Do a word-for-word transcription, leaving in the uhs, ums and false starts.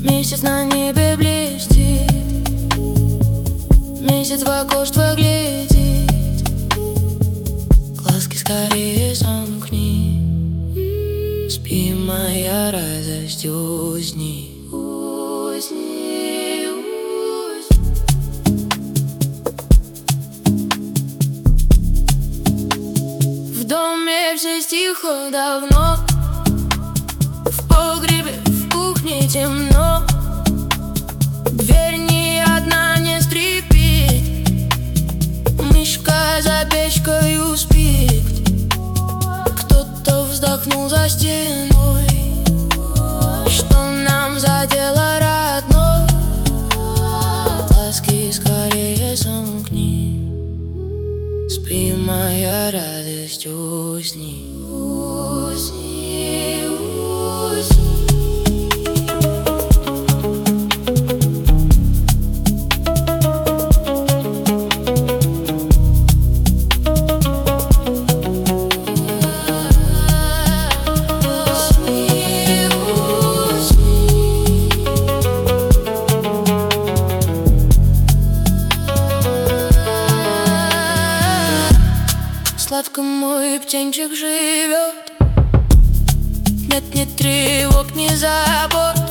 Месяц на небе блестит, месяц в окошко глядит. Глазки скорее сомкни, спи, моя радость, усни. Усни, усни. В доме все стихло давно, в погребе, в кухне темно. Дверь ни одна не скрипит, мышка за печкою спит. Кто-то вздохнул за стеной, что нам за дело родное. Глазки скорее сомкни, спи, моя радость, усни. Усни, усни. Сладко мой птенчик живет, нет ни тревог, ни забот.